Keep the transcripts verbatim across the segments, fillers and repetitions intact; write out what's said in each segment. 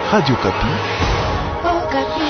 Radio Kapi. Oh, Kapi.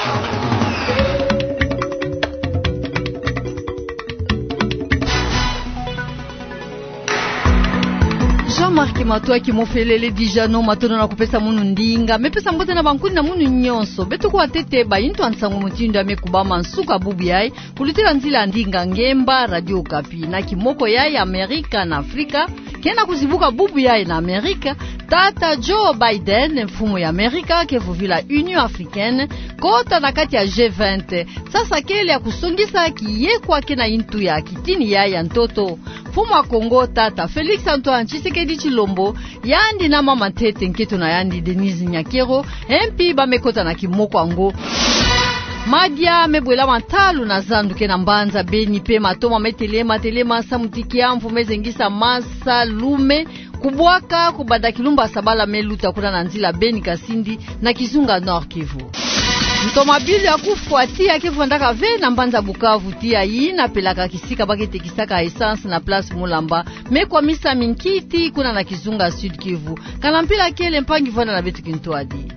Jean-Marc Matoa kimofelele dijano matono na kupesa munu ndinga mepesa mbote na bankuni na munu nyonso betu kwa tete ba into ansango mutindo amekubama nsuka bubu yai kulitira nzila ndinga ngemba Radio Kapi na kimoko yai Amerika na Afrika kena kuzibuka bubu yai na Amerika tata Joe Biden mfumo ya Amerika kevuvila Union Africaine kota na kati ya G vingt sasa kele ya kusungisa kiyekwa kena intu ya kitini yai ya ntoto mfumo wa Kongo tata Felix Antoine Tshisekedi Chilombo yandi na mama tete nketo na yandi Denise Nyakero M P bamekota na kimoko ango Madia mebwela matalu na zanduke na mbanza beni pe matoma metelema telema samutikia mfumezengisa masa lume kubwaka kubada kilumba sabala meluta kuna na nzila beni kasindi na kizunga Nord Kivu. Mtomabili ya kufuatia Kivu ndaka ve na mbanza Bukavu tia yi na pelaka kisika bakete kisaka essence na place Mulamba mekwa misa minkiti kuna na kizunga Sud Kivu kalampila kele mpangi vana na betu kintuadi.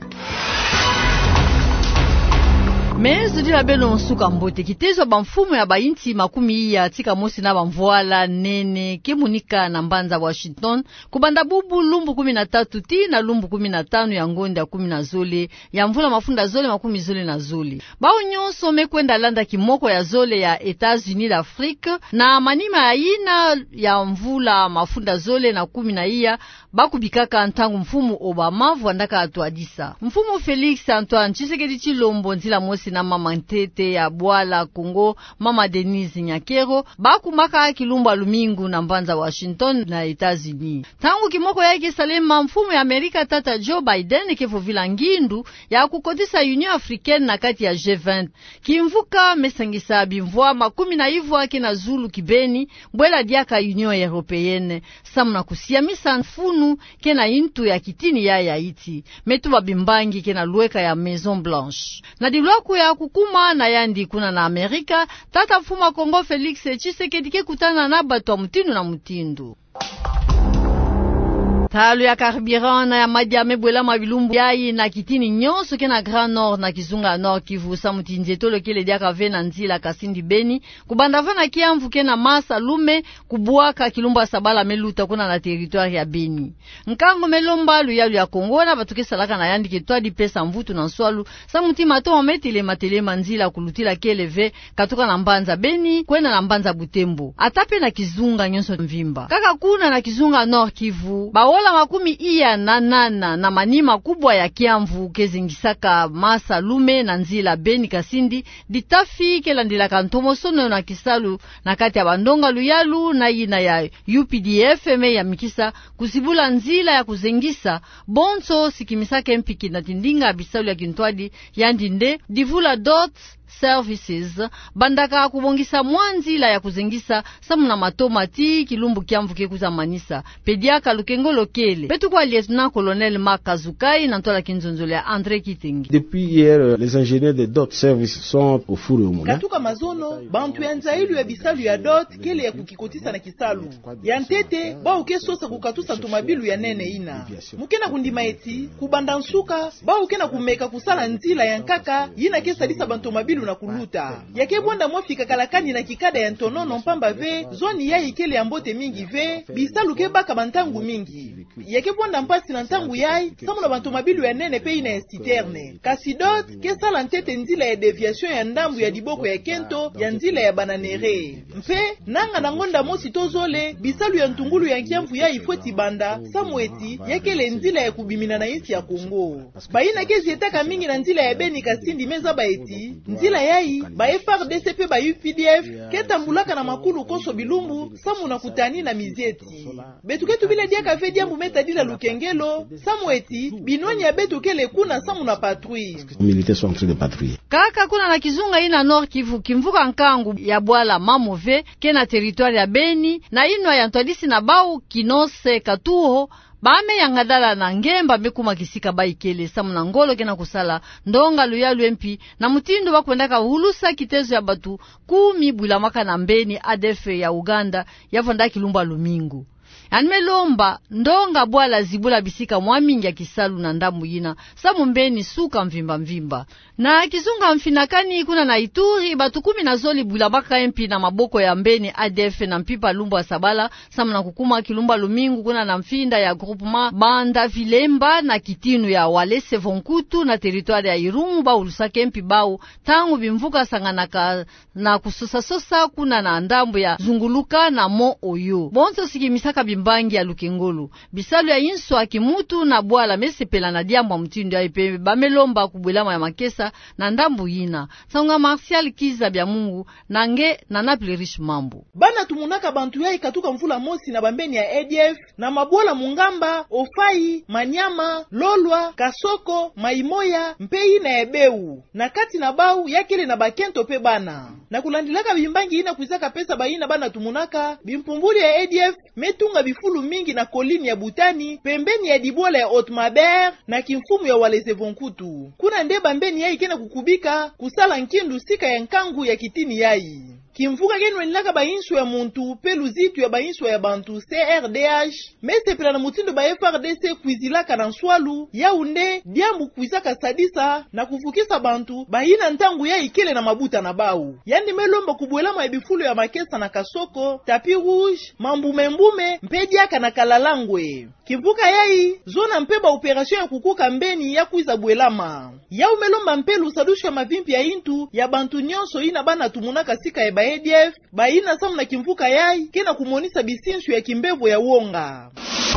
Mezu dila beno nsuka mbote kitezo bamfumo ya bainti makumi ya tika mosi na bamvoala nene kemunika na mbanza Washington kubanda bubu lumbu kumi na tatu ti na lumbu kumi na tano ya ngonda kumi na zole ya mvula mafunda zole makumi zole na zole bao nyonso mekwenda landa kimoko ya zole ya Etats-Unis d'Afrique na manima ya ina ya mvula mafunda zole na kumi na iya bakubikaka ntangu mfumo Obama vuandaka atuadisa mfumo Felix Antoine Tshisekedi Chilombo nzila mosi na mama ntete ya Bwala Kongo mama Denise Nyakero bakumaka kilumba lumingu na mbanza Washington na Etats-Unis tangu kimoko yake salema mfumo ya Amerika tata Joe Biden kevuvila ngindu ya kukodisa Union Africaine na kati ya G vingt kimvuka mesangisa bimvwa makumi na ivwa kena zulu kibeni mbwela diaka Union Européenne samna kusiamisa mfunu kena intu ya kitini ya ya iti metuba bimbangi kena lueka ya Maison Blanche na dilwaku ya kukuma na yandi kuna na Amerika tata mfuma Kongo Felix Tshisekedi ke kutana na bato mtindu na mtindu Talu ya carburant na ya madia mebwela mabilumbu yai na kitini nyonso ke na Grand Nord na kizunga Nord Kivu samuti nzetolo kele diaka ve na nzila kasindi beni kubanda vana kiamvu ke na masa lume kubuaka kilumba sabala meluta kuna na territoire ya Beni nkango melomba lu ya lu ya Kongo na batuke salaka na yandi ke toa di pesa mvutu na nswalu samuti mato metele matele manzila kulutila kele ve katoka na mbanza Beni kwena na mbanza Butembo atape na kizunga nyonso mvimba kaka kuna na kizunga Nord Kivu ba Ola makumi iya na nana na manima kubwa ya kiamvu kezingisaka masa lume na nzila Beni kasindi ditafi kelandila kantomo sono na kisalu na kati ya bandonga luyalu na ina ya U P D F me ya mikisa kusibula nzila ya kuzengisa bonso sikimisake mpiki na tindinga bisalu ya kintwadi ya ndinde divula dot services bandaka kubongisa mwanzila ya kuzengisa samuna matomati kilumbu kiamvu kekuza manisa pediaka lukengolo kele betu kwa lieutenant colonel Makazukai na ntola kinzonzole ya André Kitengi. Depuis hier les ingénieurs de dot services sont au four au moulin katuka mazono bantu ya nzailu ya bisalu ya dot kele ya kukikotisa na kisalu ya ntete bao kesosa kukatusa ntomabilu ya nene ina mukena kundima eti kubanda nsuka bao kena kumeka kusala nzila ya nkaka yina kesalisa bantomabilu na kuluta yake bonda mwafika kalakani na kikada ya ntonono mpamba ve zoni ya ikele ya mbote mingi ve bisalu ke baka bantangu mingi yake bonda mpasi na ntangu yai samu na bantomabilu ya nene pe ina ya citerne kasidot ke sala ntete nzila ya deviation ya ndambu ya diboko ya kento ya nzila ya bananere mpe nanga na ngonda mosi tozole bisalu ya ntungulu ya nkiamvu ya ifweti banda samu eti yakele nzila ya kubimina na insi ya Kongo baina kezi etaka mingi na nzila ya Beni kasindi meza ba eti nzila yai ba F R D C P ba U P D F ketambulaka na makulu koso bilumbu samu na kutani na mizieti betuketu bila diaka ve diambu meta dila lukengelo samu eti binoni ya betu kele kuna samu na patrouille militaires sont en train de patrouiller kaka kuna na kizunga ina Nord Kivu kimvuka nkangu ya Bwala Mamove kena territoire ya Beni na ino ya ntwadisi na bau kinose katuho bame yangadala na ngemba mekuma kisika baikele samu na ngolo kena kusala ndonga luyalu empi na mutindo bakwendaka hulusa kitezo ya batu kumi bwila maka na mbeni A D F ya Uganda yavonda kilumba lumingu Anmelomba ndonga bwala zibula bisika mwamingi ya kisalu na ndambu yina samu mbeni suka mvimba mvimba. Na kizunga mfinakani kuna na Ituri batu kumi na zoli bula baka empi na maboko ya mbeni A D F na mpipa lumbu wa sabala samu na kukuma kilumba lumingu kuna na mfinda ya groupement Banda Vilemba na kitinu ya Walese Vonkutu na teritwari ya Irumu ba ulusake empi bao tangu bimvuka sanganaka na kusosa sosa kuna na ndambu ya Zunguluka na Mo Oyo. Bonso sikimisaka bimbangi ya Lukengolu. Bisalu ya inso akimutu na bwala mesepela na diambo mtindo ya ipe bamelomba kubwelama ya makesa na ndambu yina. Saunga Martial Kiza bya Mungu nange na Napoli Rich Mambo. Bana tumunaka bantu ya ikatuka mvula mosi na bambeni ya A D F na mabola Mungamba, Ofai, Manyama, Lolwa, Kasoko, Maimoya, Mpei na Ebeu. Na kati na bau yakele na bakento pe bana. Na kulandilaka bimbangi ina kuizaka pesa baina bana tumunaka, bimpumbuli ya A D F metunga bifulu mingi na kolini ya Butani, pembeni ya dibola ya Otmaber na kimfumu ya Walese Vonkutu. Kuna nde bambeni ya ikena kukubika, kusala nkindu sika ya nkangu ya kitini yai. Kimvuka genwe nilaka ba insu ya muntu pelu zitu ya ba insu ya bantu C R D H mese pela na mutindo ba F R D C kuizilaka na nswalu ya unde diambu kuizaka sadisa na kufukisa bantu ba ina ntangu ya ikele na mabuta na bau. Yandi melomba kubwelama ya bifulu ya makesa na Kasoko, Tapi Rouge, Mambume Mbume, Mpediaka na Kalalangwe. Kimvuka yai zona mpeba operasyon ya kukuka mbeni ya kuiza bwelama. Ya umelomba mpelu sadushu ya mavimpi ya intu ya bantu nyonso ina bana tumunaka sika ya ba A D F ba ina samu na kimvuka yai kena kumonisa bisinsu ya kimbevo ya uonga.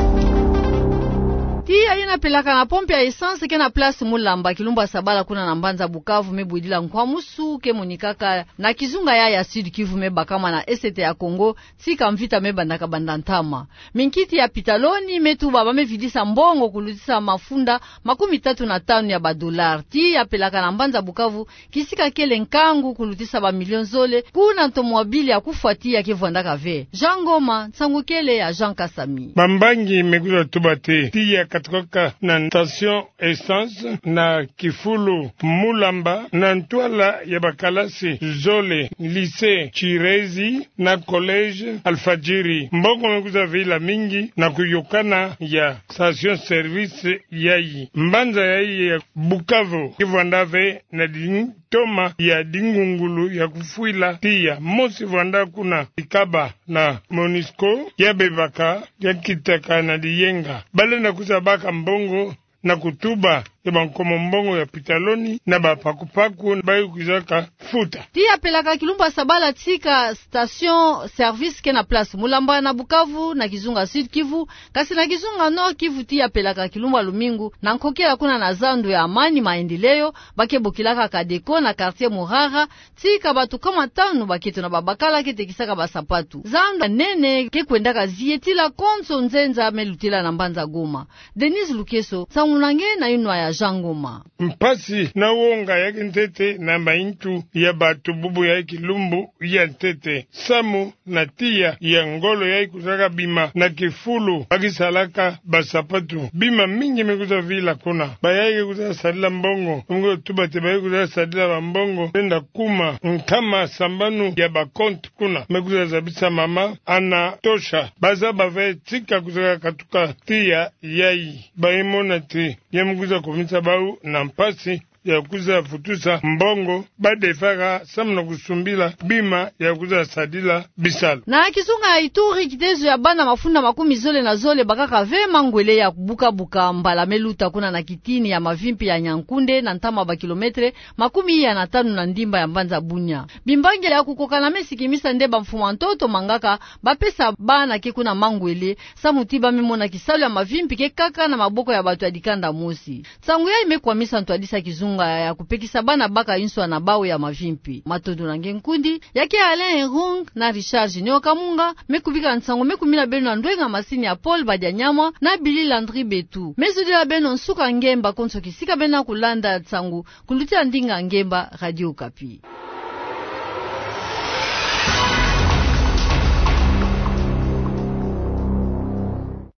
Tia ina pelaka na pompe ya essence kena place Mulamba kilumba sabala kuna na Mbanza Bukavu mebudila nkwamusu ke monikaka na kizunga ya ya Sud Kivu meba kama na S T ya Kongo tika mvita meba ndaka bandantama. Minkiti ya Pitaloni metuba bamevidisa mbongo kulutisa mafunda makumi tatu na tano ya badolar. Tia pelaka na Mbanza Bukavu kisika kele nkangu kulutisa ba milion zole kuna ntomwabili ya kufuatia kivwandaka ve. Jean Ngoma tsangu kele ya Jean Kasami. Bambangi megula tubate tia katoka na station essence na Kifulu Mulamba na ntwala ya bakalasi Zole lycée Chirezi na college Alfajiri mbongo mekuza vila mingi na kuyokana ya station service yai Mbanza yai ya Bukavu kivandave na ding toma ya dingungulu ya kufuila tia mosi vanda kuna Ikaba na Monisco ya bebaka ya kitaka na diyenga bale na kuzabaka mbongo na kutuba ya bankomo mbongo ya Pitaloni na bapakupaku bayi kuzaka futa. Tia pelaka kilumba sabala tika station service ke na place Mulamba na Bukavu na kizunga Sud Kivu kasi na kizunga Nord Kivu. Tia pelaka kilumba Lumingu na nkokela kuna na Zandu ya Amani Maendeleo bakebukilaka Kadeko na quartier Murara tika batu kama tanu baketo na babakala kete kisaka basapatu Zandu nene ke kwendaka zietila konso nzenza melutila na Mbanza Goma. Denise Lukeso sangunange na inwa ya Jangoma. Mpasi na wonga ya kintete na maintu ya batu bubu ya kilumbu ya ntete samu na tia ya ngolo ya kuzaka bima na Kifulu bakisalaka basapatu bima mingi mekuza vila kuna bayake kuzaka sadila mbongo mgo tubate bayake kuzaka sadila mbongo nenda kuma nkama sambanu ya bakonti kuna mekuza zabisa mama ana tosha baza bave tika kuzaka katuka tia yai baimona ti ya mkuza kumisa bau na mpasi ya kuza futusa mbongo badefaka samna kusumbila bima ya kuza sadila bisala. Na kisunga ya Ituri kitezo ya bana mafunda makumi zole na zole bakaka vema ngwele ya buka buka mbala meluta kuna na kitini ya mavimpi ya Nyankunde na ntama ba kilometre makumi ya na tanu na ndimba ya Mbanza Bunya. Bimbange ya kukoka na mesikimisa ndeba mfuma ntoto mangaka bapesa bana ke kuna mangwele samutiba mimona kisalu ya mavimpi ke kaka na maboko ya batu ya dikanda mosi. Tsangu ya imekwamisa ntwadisa kizunga ya kupekisa bana baka inswa na bawe ya mavimpi. Matondo na ngenkundi yake Alain Erung na Richard Junior Kamunga mekubika nsango mekumila beno na ndwenga masini ya Paul Badianyama na Billy Landry Betu. Mezudi la beno nsuka ngemba konso kisika bena kulanda tsangu kulutia ndinga ngemba Radio Okapi.